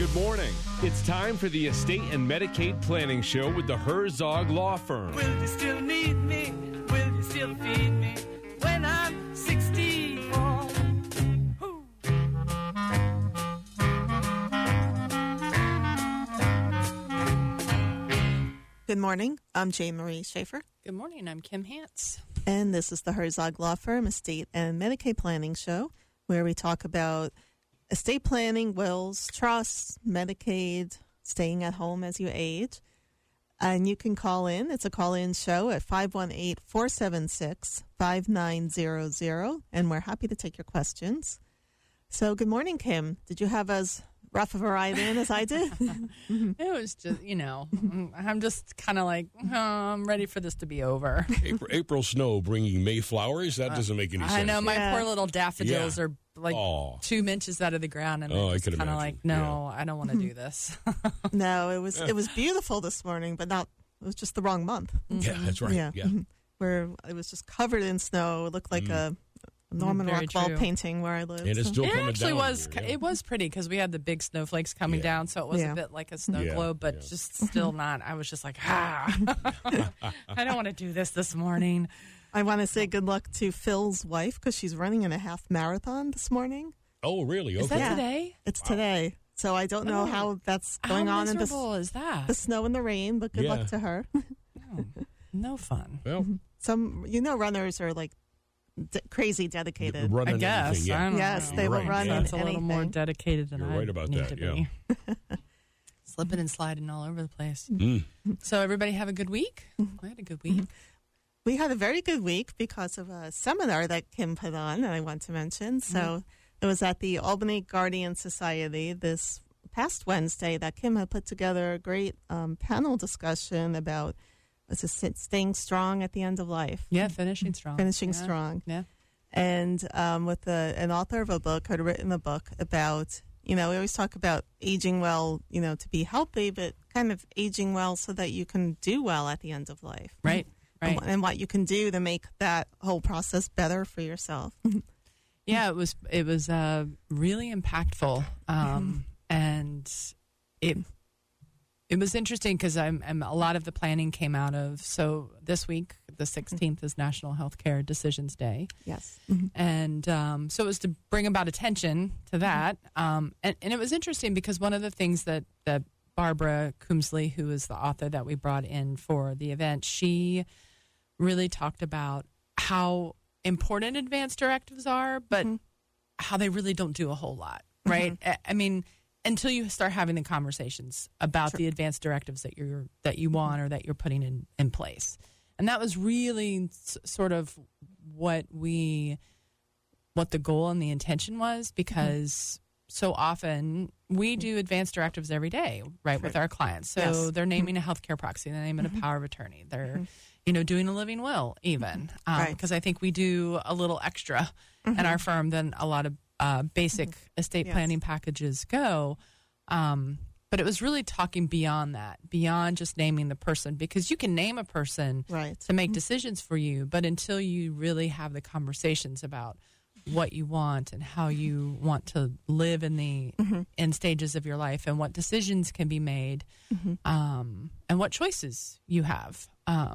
Good morning. It's time for the Estate and Medicaid Planning Show with the Herzog Law Firm. Will you still need me? Will you still feed me when I'm 64? Good morning. I'm Jane Marie Schaefer. Good morning. I'm Kim Hance. And this is the Herzog Law Firm Estate and Medicaid Planning Show, where we talk about estate planning, wills, trusts, Medicaid, staying at home as you age. And you can call in. It's a call-in show at 518-476-5900. And we're happy to take your questions. So good morning, Kim. Did you have as rough of a ride in as I did? It was just, I'm just kind of like, I'm ready for this to be over. April snow bringing May flowers? That doesn't make any sense. I know, my poor little daffodils are like 2 inches out of the ground, and I'm just kind of like, I don't want to do this. No, it was beautiful this morning, but it was just the wrong month. Yeah, that's right. Yeah. Where it was just covered in snow. It looked like a Norman Rockwell painting where I live. And it's still coming down. It actually was. It was pretty because we had the big snowflakes coming down, so it was a bit like a snow globe, but just still not. I was just like, I don't want to do this morning. I want to say good luck to Phil's wife because she's running in a half marathon this morning. Oh, really? Okay. Is that today? It's today. So I don't know how that's going on in is that? The snow and the rain, but good luck to her. No fun. Well, some runners are like crazy dedicated. I guess. Yes, they will run That's a little more dedicated than I right about need that, to be. Slipping and sliding all over the place. So everybody have a good week? I had a good week. We had a very good week because of a seminar that Kim put on, and I want to mention. So it was at the Albany Guardian Society this past Wednesday that Kim had put together a great panel discussion about staying strong at the end of life. Yeah, finishing strong. Finishing strong. Yeah. And with an author of a book had written a book about, we always talk about aging well, to be healthy, but kind of aging well so that you can do well at the end of life. Right. And what you can do to make that whole process better for yourself. Yeah, it was really impactful, and it was interesting because a lot of the planning came out of. So this week, the 16th is National Healthcare Decisions Day. Yes, and so it was to bring about attention to that, and it was interesting because one of the things that Barbara Coombsley, who is the author that we brought in for the event, she really talked about how important advance directives are, but how they really don't do a whole lot, right? I mean, until you start having the conversations about the advance directives that you want or that you're putting in place. And that was really sort of what the goal and the intention was, because so often we do advance directives every day, right, with our clients. So they're naming a healthcare proxy, they're naming a power of attorney, they're doing a living will even, because I think we do a little extra in our firm than a lot of basic estate planning packages go. But it was really talking beyond that, beyond just naming the person, because you can name a person to make decisions for you, but until you really have the conversations about what you want and how you want to live in the end stages of your life and what decisions can be made, and what choices you have.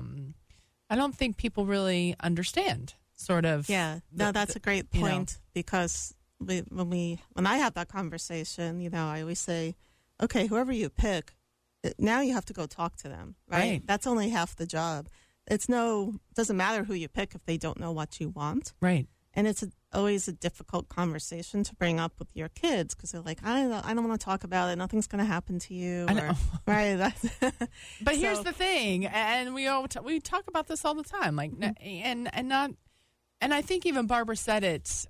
I don't think people really understand sort of. Yeah, no, that's a great point, because when I have that conversation, I always say, okay, whoever you pick, now you have to go talk to them, right? That's only half the job. It doesn't matter who you pick if they don't know what you want. Right. And it's always a difficult conversation to bring up with your kids, because they're like, I don't want to talk about it. Nothing's going to happen to you. I know. Right. But here's the thing, and we talk about this all the time, like, and I think even Barbara said it.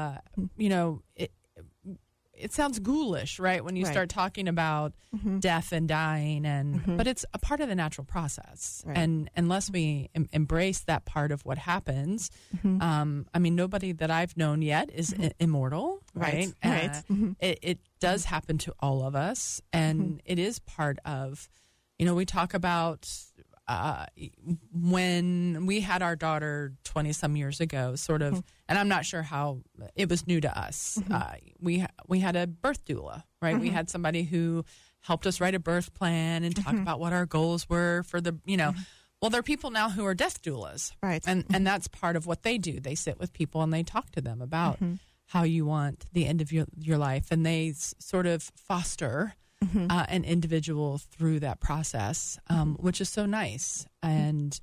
It sounds ghoulish, right, when you start talking about death and dying, but it's a part of the natural process. Right. And unless we embrace that part of what happens, nobody that I've known yet is immortal, right? It does happen to all of us, and it is part of, we talk about when we had our daughter 20 some years ago, sort of, and I'm not sure how it was new to us. We had a birth doula, right? We had somebody who helped us write a birth plan and talk about what our goals were for the, well, there are people now who are death doulas, Right. And that's part of what they do. They sit with people and they talk to them about how you want the end of your life, and they sort of foster an individual through that process, which is so nice. And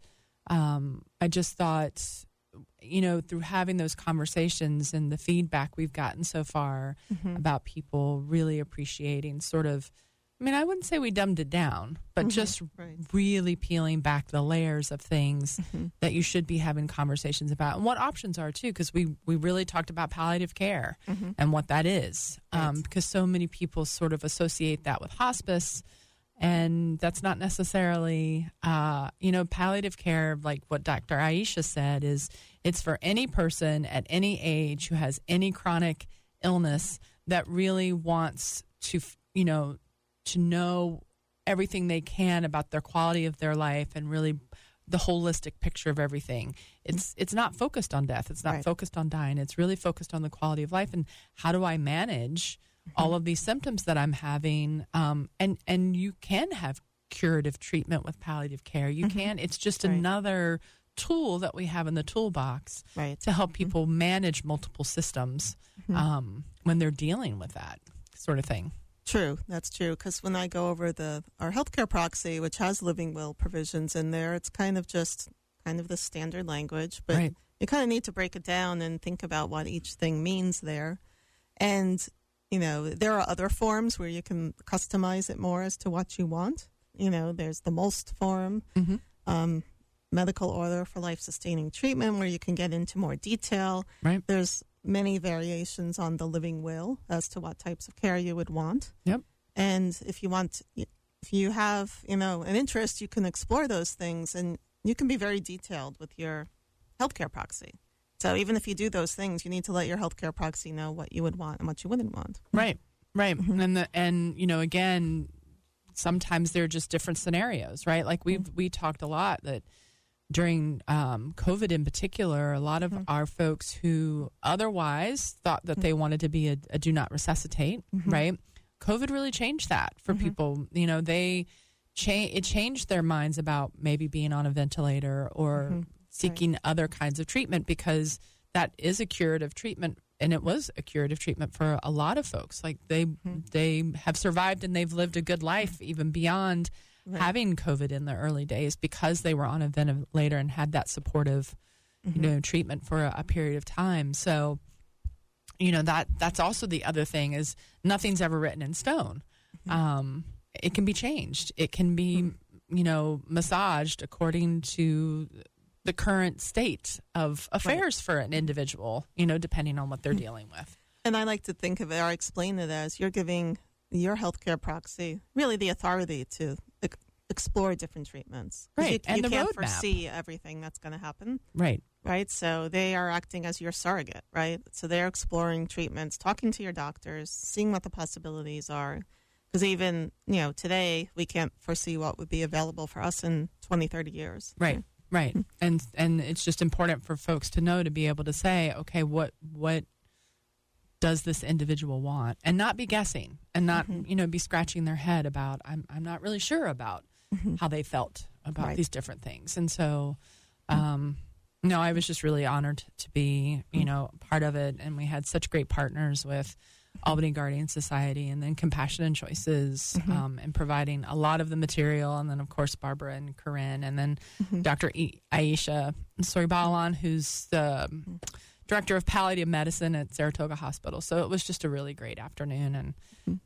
I just thought, through having those conversations and the feedback we've gotten so far about people really appreciating sort of, I wouldn't say we dumbed it down, but just really peeling back the layers of things that you should be having conversations about and what options are too, because we really talked about palliative care and what that is, because so many people sort of associate that with hospice, and that's not necessarily, palliative care, like what Dr. Aisha said, is it's for any person at any age who has any chronic illness that really wants to, to know everything they can about their quality of their life and really the holistic picture of everything. It's not focused on death. It's not focused on dying. It's really focused on the quality of life and how do I manage all of these symptoms that I'm having. And you can have curative treatment with palliative care. You can. It's just another tool that we have in the toolbox to help people manage multiple systems when they're dealing with that sort of thing. True, that's true. Because when I go over our healthcare proxy, which has living will provisions in there, it's kind of the standard language, but you kind of need to break it down and think about what each thing means there. And there are other forms where you can customize it more as to what you want. There's the MOST form, medical order for life-sustaining treatment, where you can get into more detail. Right. There's many variations on the living will as to what types of care you would want. Yep. And if you have, an interest, you can explore those things, and you can be very detailed with your healthcare proxy. So even if you do those things, you need to let your healthcare proxy know what you would want and what you wouldn't want. Right. And again, sometimes they're just different scenarios, right? Like we talked a lot that during COVID in particular, a lot of our folks who otherwise thought that they wanted to be a do not resuscitate, right? COVID really changed that for people. It changed their minds about maybe being on a ventilator or seeking other kinds of treatment, because that is a curative treatment, and it was a curative treatment for a lot of folks. Like they have survived and they've lived a good life even beyond having COVID in the early days, because they were on a ventilator and had that supportive, treatment for a period of time. So, that's also the other thing, is nothing's ever written in stone. It can be changed. It can be, massaged according to the current state of affairs for an individual, depending on what they're dealing with. And I like to think of it, or explain it as, you're giving your healthcare proxy really the authority to explore different treatments. Right. You the can't roadmap. foresee everything that's going to happen. Right. Right. So they are acting as your surrogate, right? So they're exploring treatments, talking to your doctors, seeing what the possibilities are. Because even, today we can't foresee what would be available for us in 20, 30 years. Right. Right. And it's just important for folks to know, to be able to say, okay, what does this individual want, and not be guessing, and not be scratching their head about I'm not really sure about how they felt about these different things. And so I was just really honored to be part of it, and we had such great partners with Albany Guardian Society and then Compassion and Choices, and providing a lot of the material, and then of course Barbara and Corinne, and then Dr. Aisha Soribalan, who's the Director of Palliative Medicine at Saratoga Hospital. So it was just a really great afternoon, and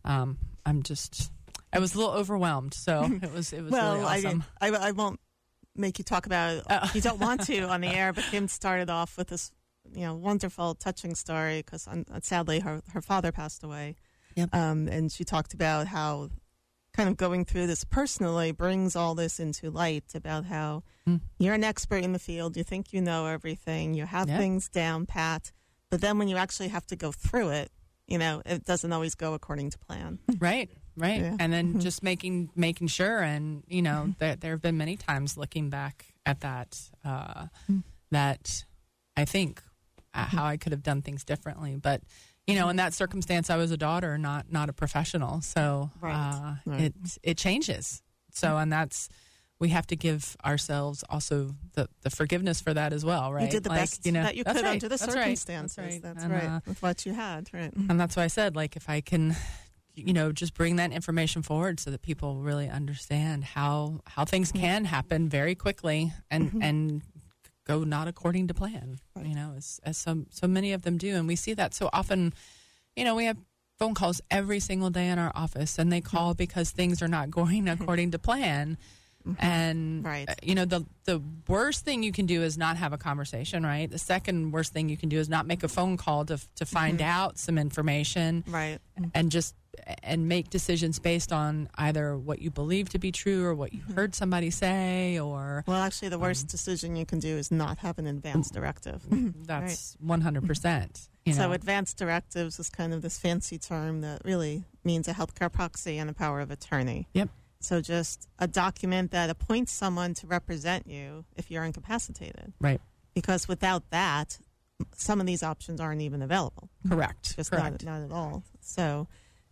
I was a little overwhelmed. So it was really awesome. I won't make you talk about it. You don't want to on the air, but Kim started off with this, wonderful, touching story, because sadly her father passed away. Yep. And she talked about how kind of going through this personally brings all this into light, about how you're an expert in the field, you think you know everything, you have things down pat, but then when you actually have to go through it, it doesn't always go according to plan. Right. right. Yeah. And then just making sure, and there have been many times looking back at that that I think how I could have done things differently, but in that circumstance, I was a daughter, not a professional, so Right. it changes. So, and we have to give ourselves also the forgiveness for that as well, right? You did the best that you that's could right, under the that's right, circumstances. That's right. And, With what you had, right? and that's why I said, like, if I can, just bring that information forward so that people really understand how things can happen very quickly and go not according to plan, Right. as so many of them do. And we see that so often, we have phone calls every single day in our office, and they call because things are not going according to plan. And, Right. The worst thing you can do is not have a conversation, right? The second worst thing you can do is not make a phone call to find out some information. Right. And make decisions based on either what you believe to be true or what you heard somebody say, or Well, actually, the worst decision you can do is not have an advance directive. that's 100%. So advance directives is kind of this fancy term that really means a healthcare proxy and a power of attorney. Yep. So just a document that appoints someone to represent you if you're incapacitated. Right. Because without that, some of these options aren't even available. Correct. Just Correct. not at all. So,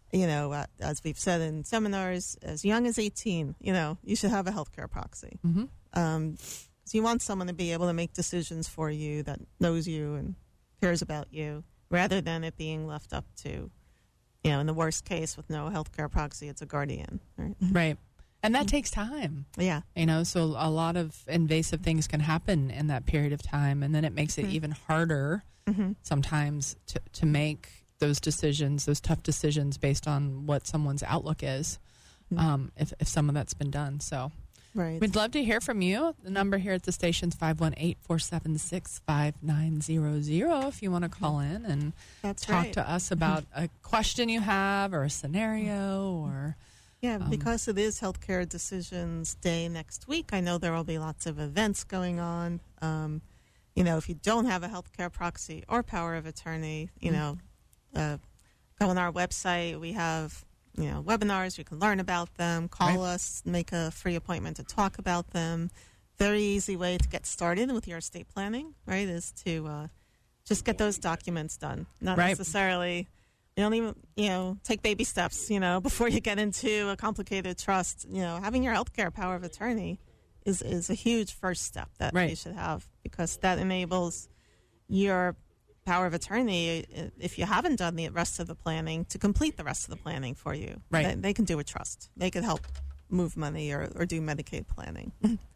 as we've said in seminars, as young as 18, you should have a healthcare proxy. Mm-hmm. So you want someone to be able to make decisions for you that knows you and cares about you, rather than it being left up to, in the worst case with no healthcare proxy, it's a guardian. Right. Right. And that takes time. Yeah. So a lot of invasive things can happen in that period of time, and then it makes it even harder sometimes to make those decisions, those tough decisions based on what someone's outlook is, if some of that's been done. So Right. we'd love to hear from you. The number here at the station's 518-476-5900 if you want to call in and That's talk right. to us about a question you have or a scenario or... Yeah, because it is Healthcare Decisions Day next week, I know there will be lots of events going on. If you don't have a healthcare proxy or power of attorney, go on our website. We have, webinars. You can learn about them. Call us, make a free appointment to talk about them. Very easy way to get started with your estate planning, right, is to just get those documents done. Not necessarily... You don't even, take baby steps, before you get into a complicated trust. Having your healthcare power of attorney is a huge first step that you should have, because that enables your power of attorney, if you haven't done the rest of the planning, to complete the rest of the planning for you. Right. They can do a trust. They can help move money or do Medicaid planning.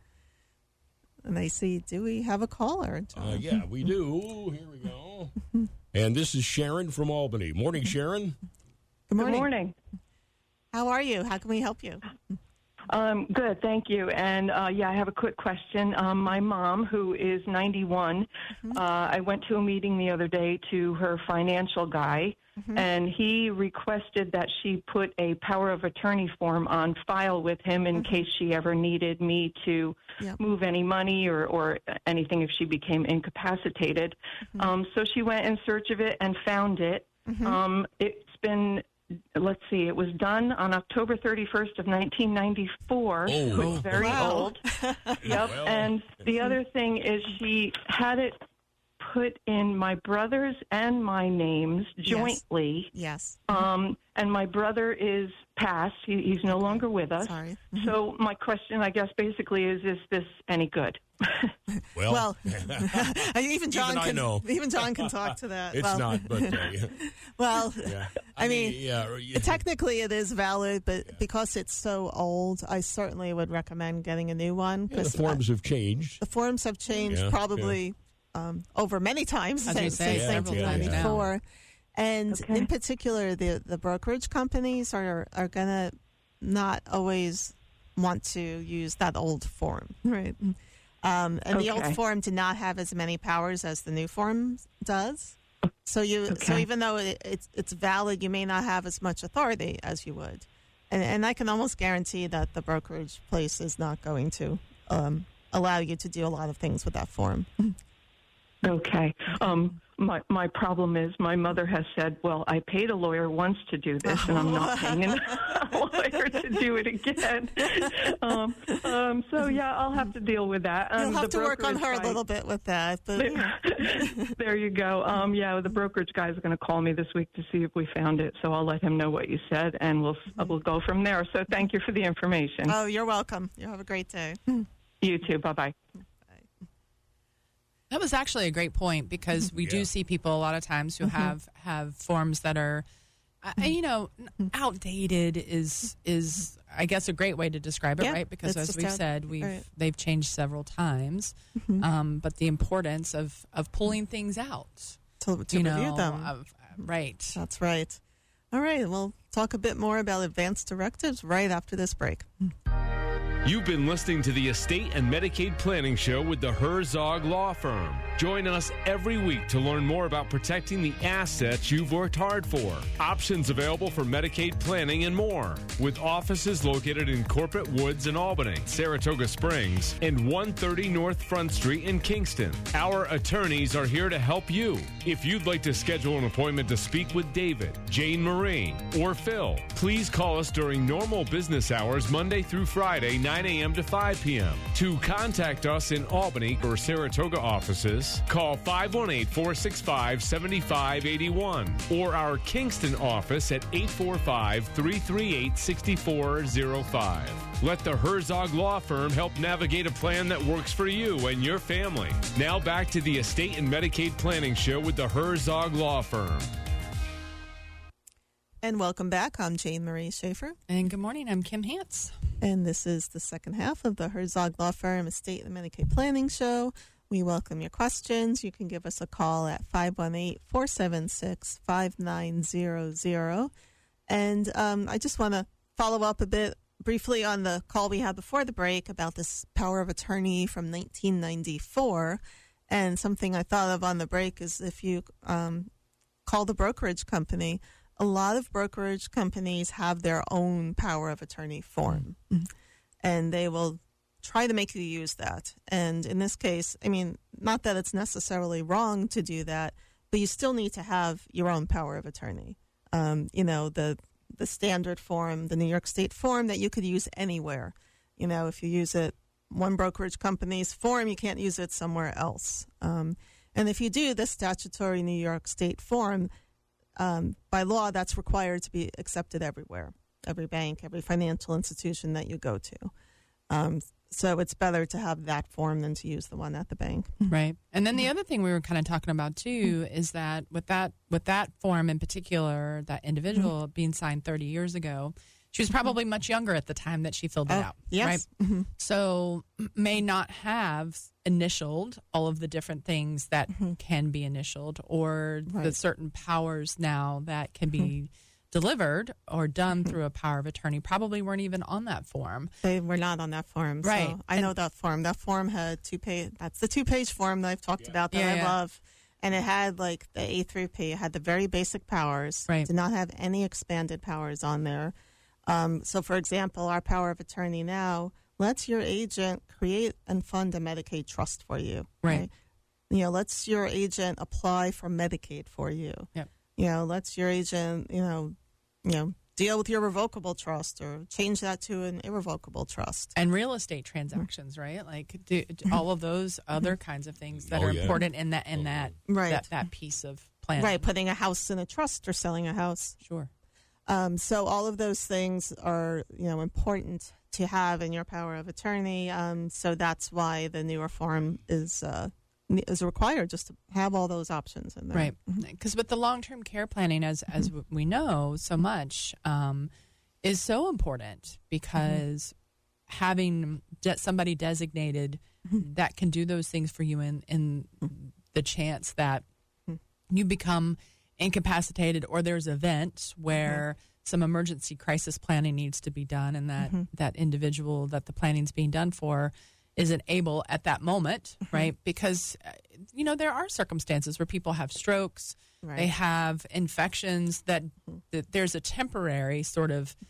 And I see, do we have a caller, John? Yeah, we do. Here we go. And this is Sharon from Albany. Morning, Sharon. Good morning. Good morning. How are you? How can we help you? Good, thank you. And I have a quick question. My mom, who is 91, I went to a meeting the other day to her financial guy, and he requested that she put a power of attorney form on file with him in case she ever needed me to move any money or anything if she became incapacitated. So she went in search of it and found it. It's been... Let's see, it was done on October 31st of 1994. Oh, so it's very old. Yep. Well. And the other thing is she had it put in my brother's and my names jointly. Yes. And my brother is passed. He's no longer with us. Sorry. So my question, I guess, basically is this any good? Well, even John even I can. know. Even John can talk to that. it's not, but Well, yeah. I mean, yeah. technically it is valid, but because it's so old, I certainly would recommend getting a new one. The forms have changed. The forms have changed probably over many times As you since say, several times now. 1994. And in particular, the brokerage companies are going to not always want to use that old form, right? And the old form did not have as many powers as the new form does. So so even though it's valid, you may not have as much authority as you would. And I can almost guarantee that the brokerage place is not going to allow you to do a lot of things with that form. Okay. my problem is my mother has said, well, I paid a lawyer once to do this, and I'm not paying a lawyer to do it again. So, yeah, I'll have to deal with that. You'll have to work on her a little bit with that. But, there you go. The brokerage guy is going to call me this week to see if we found it, so I'll let him know what you said, and we'll go from there. So thank you for the information. Oh, you're welcome. You have a great day. You too. Bye-bye. That was actually a great point, because we do see people a lot of times who have forms that are, outdated is I guess a great way to describe it, right? Because as we've said, they've changed several times, but the importance of pulling things out to review them, right? That's right. All right, we'll talk a bit more about advanced directives right after this break. You've been listening to the Estate and Medicaid Planning Show with the Herzog Law Firm. Join us every week to learn more about protecting the assets you've worked hard for. Options available for Medicaid planning and more. With offices located in Corporate Woods in Albany, Saratoga Springs, and 130 North Front Street in Kingston. Our attorneys are here to help you. If you'd like to schedule an appointment to speak with David, Jane Marie, or Phil, please call us during normal business hours Monday through Friday, 9 a.m. to 5 p.m. To contact us in Albany or Saratoga offices, call 518-465-7581 or our Kingston office at 845-338-6405. Let the Herzog Law Firm help navigate a plan that works for you and your family. Now back to the Estate and Medicaid Planning Show with the Herzog Law Firm. And welcome back. I'm Jane Marie Schaefer. And good morning. I'm Kim Hantz. And this is the second half of the Herzog Law Firm Estate and Medicaid Planning Show. We welcome your questions. You can give us a call at 518-476-5900. And I just want to follow up a bit briefly on the call we had before the break about this power of attorney from 1994. And something I thought of on the break is if you call the brokerage company, a lot of brokerage companies have their own power of attorney form, and they will try to make you use that. And in this case, I mean, not that it's necessarily wrong to do that, but you still need to have your own power of attorney. The standard form, the New York State form that you could use anywhere. If you use it one brokerage company's form, you can't use it somewhere else. And if you do the statutory New York State form, by law, that's required to be accepted everywhere, every bank, every financial institution that you go to. So it's better to have that form than to use the one at the bank. Right. And then the other thing we were kind of talking about, too, is that with that form in particular, that individual being signed 30 years ago, she was probably much younger at the time that she filled it out. Yes. Right? So may not have initialed all of the different things that can be initialed, or the certain powers now that can be delivered or done through a power of attorney probably weren't even on that form. They were not on that form. Right. So I know that form. That form had that's the 2-page form that I've talked about that I love. And it had like the A through P. It had the very basic powers. Right. Did not have any expanded powers on there. So, for example, our power of attorney now lets your agent create and fund a Medicaid trust for you. Right. Lets your agent apply for Medicaid for you. Yep. Lets your agent, deal with your revocable trust or change that to an irrevocable trust. And real estate transactions, right? Like all of those other kinds of things that are important in that piece of planning. Right. Putting a house in a trust or selling a house. Sure. So all of those things are, important to have in your power of attorney. So that's why the newer form is required, just to have all those options in there. Right. Because with the long-term care planning, as we know so much, is so important, because having somebody designated that can do those things for you in the chance that you become incapacitated, or there's events where some emergency crisis planning needs to be done, and that individual that the planning's being done for isn't able at that moment, right? Because, there are circumstances where people have strokes, they have infections that there's a temporary sort of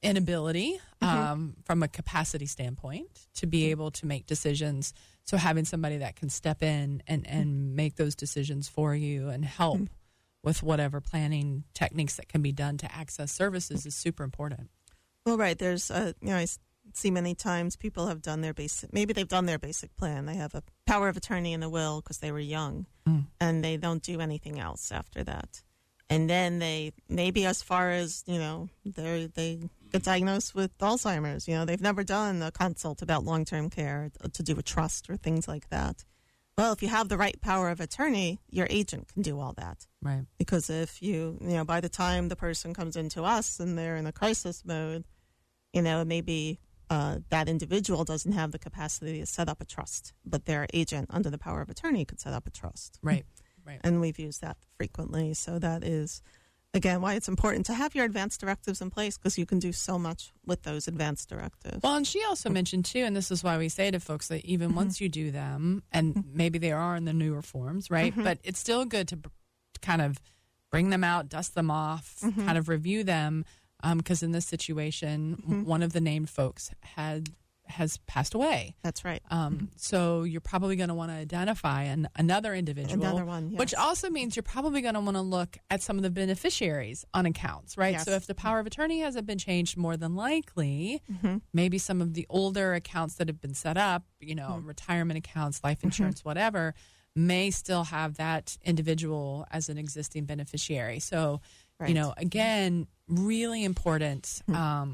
inability from a capacity standpoint to be able to make decisions. So having somebody that can step in and make those decisions for you and help with whatever planning techniques that can be done to access services is super important. Well, right. There's, I see many times people have done maybe they've done their basic plan. They have a power of attorney and a will because they were young, and they don't do anything else after that. And then they, maybe as far as, they get diagnosed with Alzheimer's. They've never done a consult about long-term care to do a trust or things like that. Well, if you have the right power of attorney, your agent can do all that. Right. Because if by the time the person comes into us and they're in a crisis mode, maybe that individual doesn't have the capacity to set up a trust, but their agent under the power of attorney could set up a trust. Right. Right. And we've used that frequently. So that is, again, why it's important to have your advance directives in place, because you can do so much with those advance directives. Well, and she also mentioned, too, and this is why we say to folks that even once you do them, and maybe they are in the newer forms, right, but it's still good to kind of bring them out, dust them off, kind of review them, because in this situation, one of the named folks has passed away. That's right. So you're probably going to want to identify another individual. Another one, yes. Which also means you're probably going to want to look at some of the beneficiaries on accounts, right? Yes. So if the power of attorney hasn't been changed, more than likely, maybe some of the older accounts that have been set up, retirement accounts, life insurance, whatever, may still have that individual as an existing beneficiary. So, right. Again, really important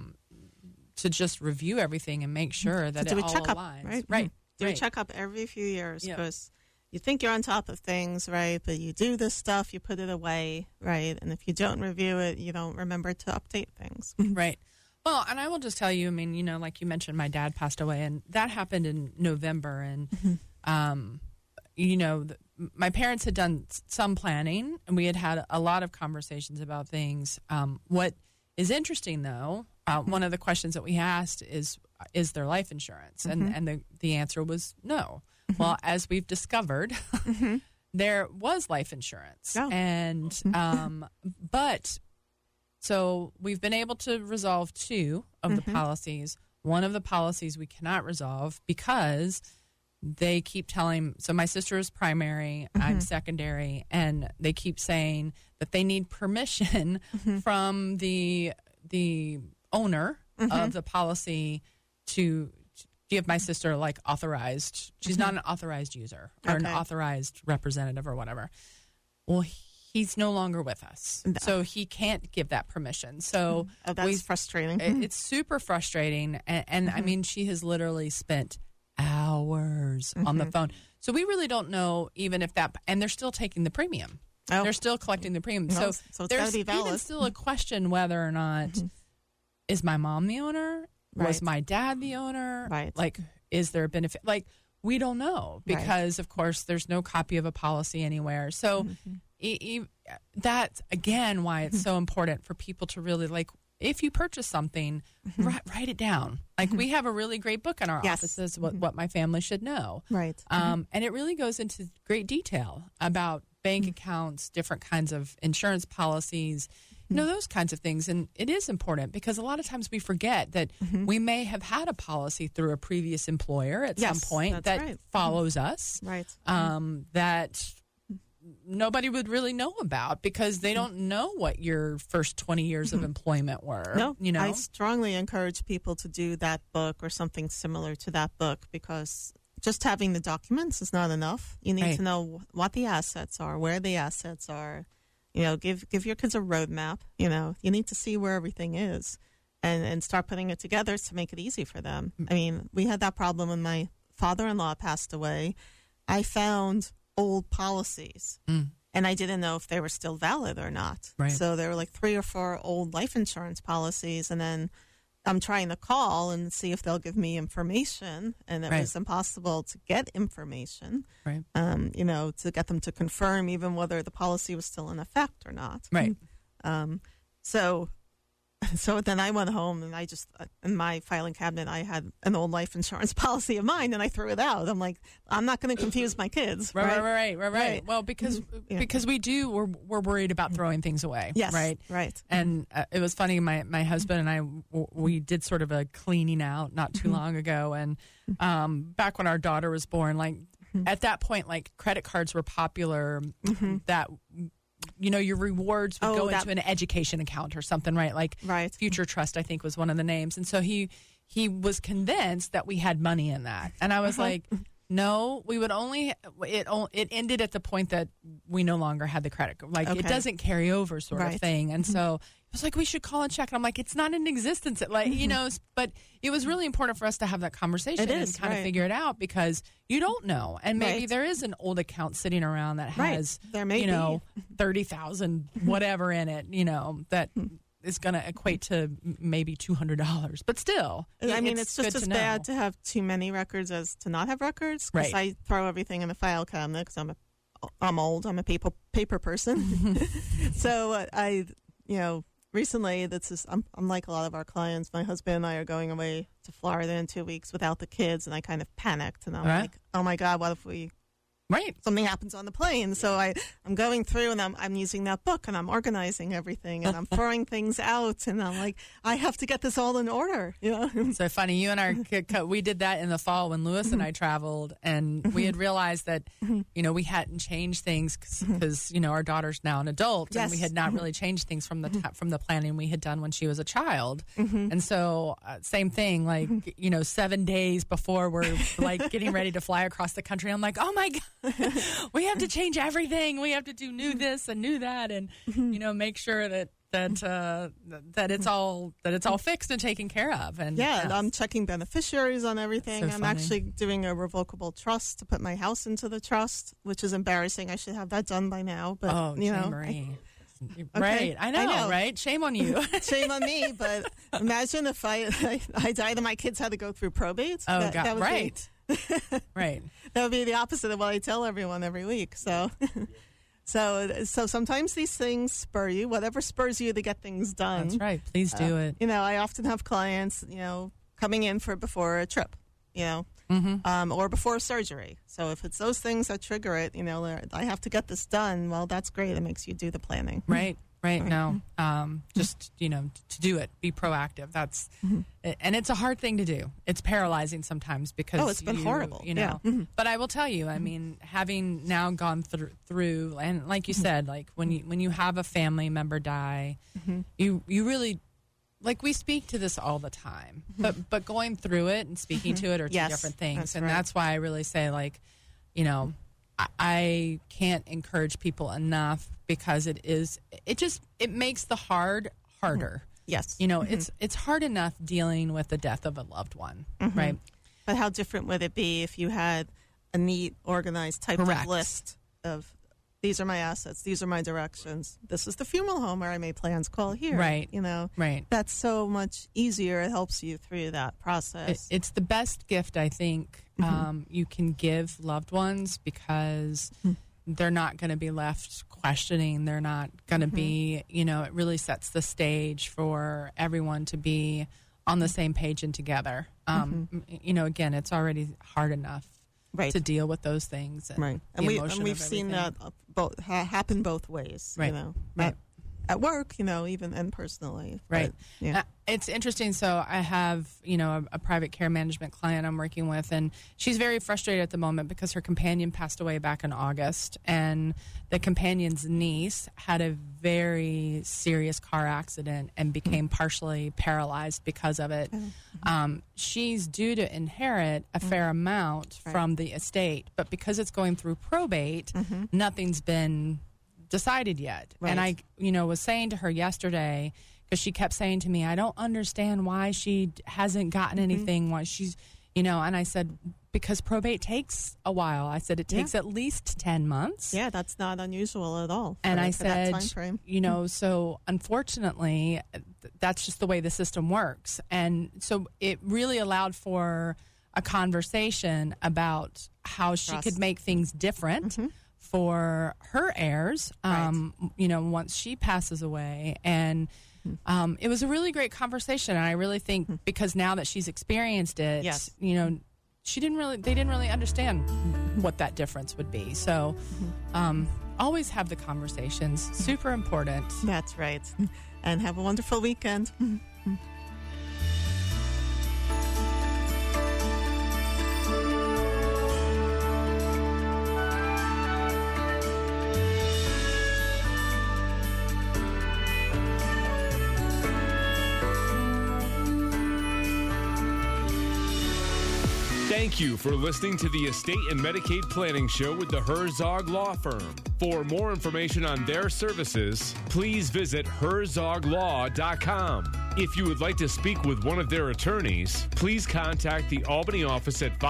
to just review everything and make sure that it all aligns. Right. Do a checkup every few years, because you think you're on top of things, right? But you do this stuff, you put it away, right? And if you don't review it, you don't remember to update things. Right. Well, and I will just tell you, like you mentioned, my dad passed away, and that happened in November. And, my parents had done some planning, and we had a lot of conversations about things. What is interesting, though, one of the questions that we asked is there life insurance? And the answer was no. Well, as we've discovered, there was life insurance. Oh. And but so we've been able to resolve two of the policies. One of the policies we cannot resolve because they keep telling, so my sister is primary, I'm secondary, and they keep saying that they need permission from the owner of the policy to give my sister authorized. She's not an authorized user or an authorized representative or whatever. Well, he's no longer with us, so he can't give that permission. So that's frustrating. It's super frustrating, and I mean, she has literally spent hours on the phone. So we really don't know even if that, and they're still taking the premium. Oh. They're still collecting the premium. So it's there's even still a question whether or not is my mom the owner? Right. Was my dad the owner? Right. Is there a benefit? We don't know because, of course, there's no copy of a policy anywhere. So that's, again, why it's so important for people to really, if you purchase something, write it down. We have a really great book in our offices, what my family should know. Right. And it really goes into great detail about bank accounts, different kinds of insurance policies, those kinds of things. And it is important because a lot of times we forget that we may have had a policy through a previous employer at some point that follows us. Right. That nobody would really know about because they don't know what your first 20 years of employment were. No, I strongly encourage people to do that book or something similar to that book because just having the documents is not enough. You need to know what the assets are, where the assets are. Give your kids a roadmap. You need to see where everything is and start putting it together to make it easy for them. I mean, we had that problem when my father-in-law passed away. I found old policies, and I didn't know if they were still valid or not. Right. So there were 3 or 4 old life insurance policies, and then I'm trying to call and see if they'll give me information, and it was impossible to get information, to get them to confirm even whether the policy was still in effect or not. Right. So So then I went home and I just, in my filing cabinet, I had an old life insurance policy of mine and I threw it out. I'm like, I'm not going to confuse my kids. Right. Well, because we're worried about throwing things away. Yes. Right. And it was funny. My husband and I, we did sort of a cleaning out not too long ago. And back when our daughter was born, like at that point, like credit cards were popular that, you know, your rewards would go into an education account or something, right? Like Future Trust, I think, was one of the names. And so he was convinced that we had money in that. And I was like, no, we would only, it ended at the point that we no longer had the credit. Like, it doesn't carry over sort of thing. And so it was like, we should call and check. And I'm like, it's not in existence. Like, you know, but it was really important for us to have that conversation and kind of figure it out because you don't know. And maybe there is an old account sitting around that has, there may you know, 30,000 whatever in it, you know, that is going to equate to maybe $200. But still, I mean, it's just as bad to have too many records as to not have records. Because I throw everything in the file cabinet because I'm old. I'm a paper person. So recently, I'm like a lot of our clients. My husband and I are going away to Florida in 2 weeks without the kids, and I kind of panicked. And I'm like, oh my God, what if something happens on the plane? So I'm going through, and I'm using that book, and I'm organizing everything, and I'm throwing things out, and I'm like, I have to get this all in order. You know? So funny, you and we did that in the fall when Lewis and I traveled, and we had realized that, you know, we hadn't changed things because, you know, our daughter's now an adult, and we had not really changed things from the planning we had done when she was a child. And so same thing, like, you know, 7 days before we're like getting ready to fly across the country, I'm like, oh my God, we have to change everything. We have to do new this and new that, and you know, make sure that it's all fixed and taken care of. And I'm checking beneficiaries on everything. So I'm actually doing a revocable trust to put my house into the trust, which is embarrassing. I should have that done by now. But you know, Marie. Right, I know, right? Shame on you. Shame on me. But imagine if I died and my kids had to go through probate. Oh, God, that right. Right. That would be the opposite of what I tell everyone every week. So sometimes these things spur you, whatever spurs you to get things done. That's right. Please do it. You know, I often have clients, you know, coming in before a trip, you know, or before surgery. So if it's those things that trigger it, you know, I have to get this done. Well, that's great. It makes you do the planning. Right. No, just, you know, to do it, be proactive. That's, and it's a hard thing to do. It's paralyzing sometimes because it's been horrible, you know, but I will tell you, I mean, having now gone through, and like you said, like when you have a family member die, you really, like, we speak to this all the time, but going through it and speaking to it are two different things. That's why I really say, like, you know, I can't encourage people enough because it makes the hard harder. Yes. You know, it's hard enough dealing with the death of a loved one, right? But how different would it be if you had a neat, organized type of list of, these are my assets, these are my directions, this is the funeral home where I made plans, call here. Right. You know, right. That's so much easier. It helps you through that process. It's the best gift, I think, you can give loved ones because they're not going to be left questioning. They're not going to be, you know, it really sets the stage for everyone to be on the same page and together. You know, again, it's already hard enough to deal with those things. And we've seen that happen both ways. Right. You know, right. At work, you know, even and personally. Right. But, yeah. It's interesting. So I have, you know, a private care management client I'm working with, and she's very frustrated at the moment because her companion passed away back in August, and the companion's niece had a very serious car accident and became partially paralyzed because of it. She's due to inherit a fair amount from the estate, but because it's going through probate, nothing's been decided yet. And I, you know, was saying to her yesterday, because she kept saying to me, I don't understand why she hasn't gotten anything, why she's, you know, and I said, because probate takes a while. I said, it takes at least 10 months. Yeah, that's not unusual at all. And I said, you know, so unfortunately, that's just the way the system works. And so it really allowed for a conversation about how she could make things different for her heirs, you know, once she passes away. And it was a really great conversation. And I really think because now that she's experienced it, Yes. they didn't really understand what that difference would be. So always have the conversations. Super important. That's right. And have a wonderful weekend. Thank you for listening to the Estate and Medicaid Planning Show with the Herzog Law Firm. For more information on their services, please visit herzoglaw.com. If you would like to speak with one of their attorneys, please contact the Albany office at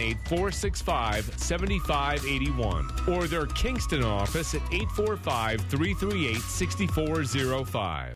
518-465-7581 or their Kingston office at 845-338-6405.